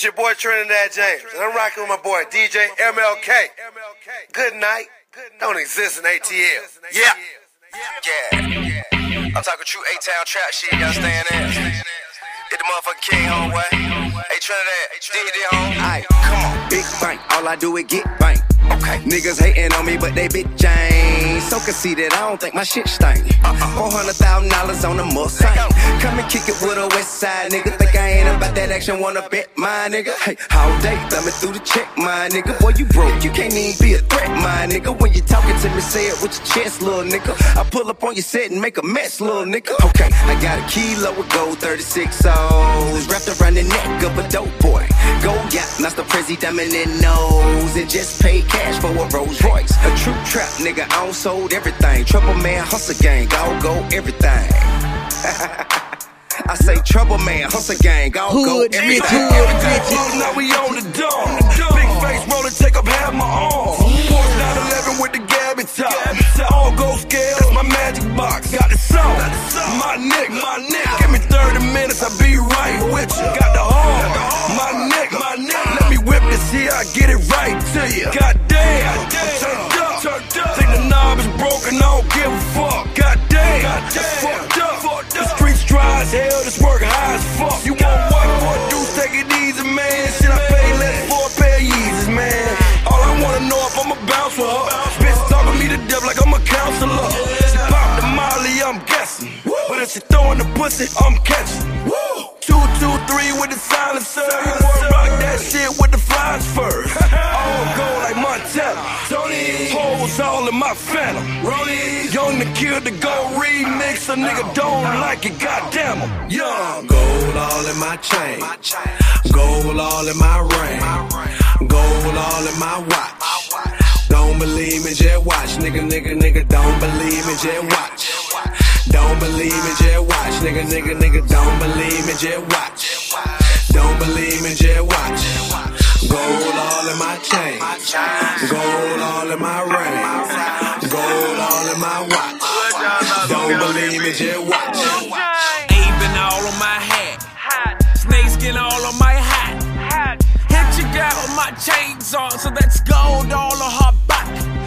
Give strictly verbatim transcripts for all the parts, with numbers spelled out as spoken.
It's your boy Trinidad James, and I'm rocking with my boy D J M L K. Good night. Don't exist in A T L. Yeah. Yeah. I'm talking true A-Town trap shit, you understand that? Hit the motherfucking king, homeboy. Hey, Trinidad, D D, home. Aight, come on, big bank, all I do is get bank. Okay, niggas hating on me, but they bitch ain't so conceited, I don't think my shit stank. Uh-uh. Four hundred thousand dollars on the Mustang. Come and kick it with a West Side nigga. Think I ain't about that action, wanna bet my nigga. Hey, all day, thumbing through the check, my nigga. Boy, you broke, you can't even be a threat, my nigga. When you talking to me, say it with your chest, little nigga. I pull up on your set and make a mess, little nigga. Okay, I got a kilo with gold thirty-six O's wrapped around the neck of a dope boy. Go yacht, Master Prezi diamond in nose, and just paid cash for a Rolls Royce. A true trap nigga, I don't sold everything. Trouble man, hustle gang, I'll go everything. I say trouble man, hustle gang, I'll go everything. Everything, now we on the dome. Big face rollin', take up half my arm. Porsche nine eleven with the Gabby top. All gold scales, my magic box. Got the song, my nigga, my nigga. Give me thirty minutes, I'll be right with you. Got the horn, my nigga, my nigga. Let me whip this here, I get it right to you. Goddamn, turned up, turned up. Think the knob is broken, I don't give a fuck. Goddamn, fucked up. The streets dry as hell, this work high as fuck. You want what, boy, dudes, take it easy, man. Shit, I pay less for a pair of Yeezys, man. All I wanna know if I'ma bounce with her. Bitch talking me to death like I'm a counselor. She pop the Molly, I'm guessing. But if she throwing the pussy, I'm catching. Two, two, three with the silencer. You wanna rock that shit with the flies first. All gold like Montana. Tony, hoes all in my phantom. Young to kill the gold remix. A nigga don't like it, goddamn em. Young. Gold all in my chain. Gold all in my ring. Gold all in my watch. Don't believe me, just watch. Nigga, nigga, nigga, don't believe me, just watch. Don't believe me, just watch. Nigga, nigga, nigga, don't believe me, just watch. Don't believe me, just watch. Gold all in my chain. Gold all in my ring. Gold all in my watch. Don't believe me, just watch. Avon all on my hat. Snakeskin all on my hat. Hit your girl with my chains on, so that's gold all on her back.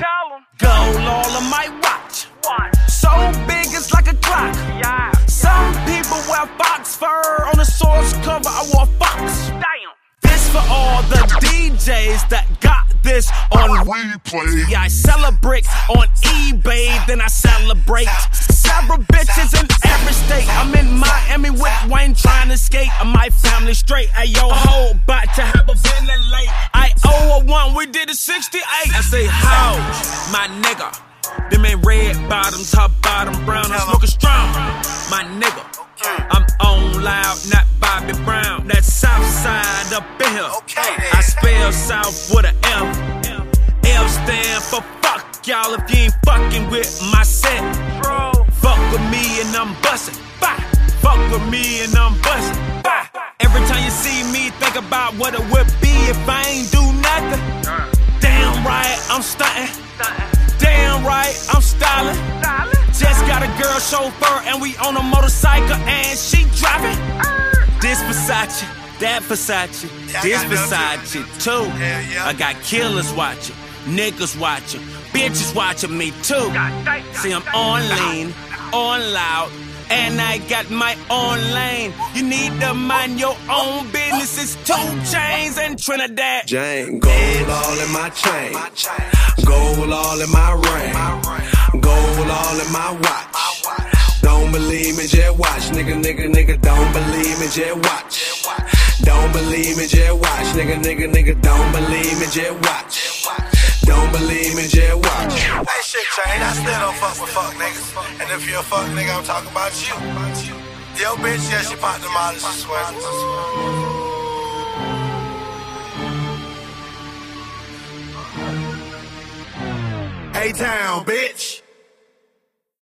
Gold all on my watch. So big it's like a clock. Some people wear fox fur. On the source cover I wore fox. This for all the D Js that got this on replay. Yeah, I celebrate on eBay, then I celebrate. Several bitches in every state. I'm in Miami with Wayne trying to skate. And my family straight. Ayo, ho, about to have a ventilate. I owe a one, we did a sixty-eight. I say, how, my nigga. Them ain't red bottoms, top bottom brown. I'm smoking strong, my nigga. I'm on loud, not Bobby Brown. That south side up in here. I spell south with a F. F stand for fuck, y'all. If you ain't fucking with my set, fuck with me and I'm bustin'. Fuck with me and I'm bustin'. Every time you see me, think about what it would be if I ain't do nothing. Damn right, I'm stuntin'. Damn right, I'm stylin'. Just got a girl chauffeur and we on a motorcycle and she driving. This Versace, that Versace, this Versace too. I got killers watching, niggas watching, bitches watching me too. See, I'm on lean, on loud, and I got my own lane. You need to mind your own business. It's two chains and Trinidad. Jane, gold all in my chain. Gold all in my ring. Gold all in my watch. Don't believe me, just watch. Nigga, nigga, nigga, don't believe me, just watch. Don't believe me, just watch. Nigga, nigga, nigga, don't believe me, just watch. Don't believe me, just watch. Hey, shit, Chain, I still don't fuck with fuck niggas. And if you're a fuck nigga, I'm talking about you. Yo, bitch, yeah, she popped them out of she swears. A-Town, bitch.